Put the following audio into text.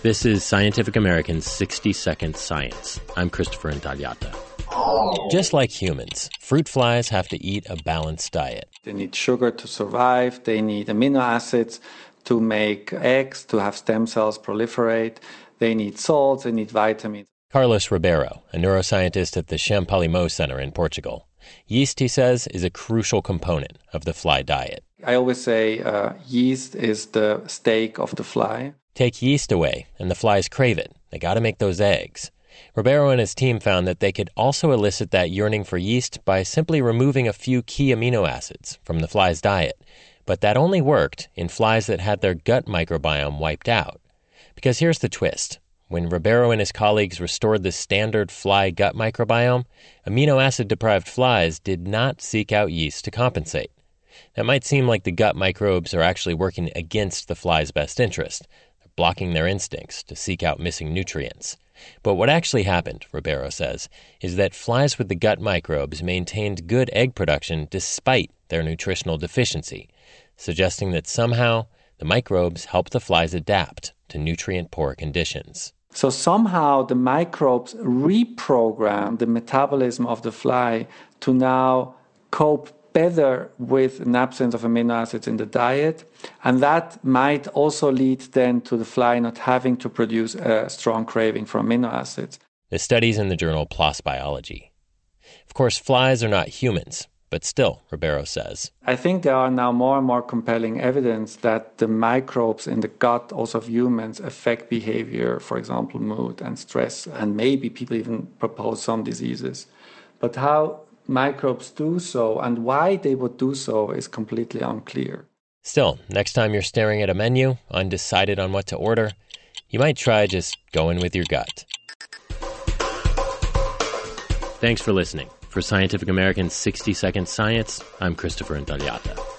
This is Scientific American's 60-Second Science. I'm Christopher Intagliata. Just like humans, fruit flies have to eat a balanced diet. They need sugar to survive, they need amino acids to make eggs, to have stem cells proliferate, they need salts, they need vitamins. Carlos Ribeiro, a neuroscientist at the Champalimaud Center in Portugal. Yeast, he says, is a crucial component of the fly diet. I always say yeast is the steak of the fly. Take yeast away, and the flies crave it. They got to make those eggs. Ribeiro and his team found that they could also elicit that yearning for yeast by simply removing a few key amino acids from the fly's diet. But that only worked in flies that had their gut microbiome wiped out. Because here's the twist. When Ribeiro and his colleagues restored the standard fly gut microbiome, amino acid-deprived flies did not seek out yeast to compensate. That might seem like the gut microbes are actually working against the fly's best interest, blocking their instincts to seek out missing nutrients. But what actually happened, Ribeiro says, is that flies with the gut microbes maintained good egg production despite their nutritional deficiency, suggesting that somehow the microbes help the flies adapt to nutrient-poor conditions. So somehow the microbes reprogram the metabolism of the fly to now cope better with an absence of amino acids in the diet, and that might also lead then to the fly not having to produce a strong craving for amino acids. The study's in the journal PLOS Biology. Of course, flies are not humans, but still, Ribeiro says, I think there are now more and more compelling evidence that the microbes in the gut also of humans affect behavior, for example, mood and stress, and maybe people even propose some diseases. But how microbes do so and why they would do so is completely unclear. Still, next time you're staring at a menu, undecided on what to order, you might try just going with your gut. Thanks for listening. For Scientific American's 60-Second Science, I'm Christopher Intagliata.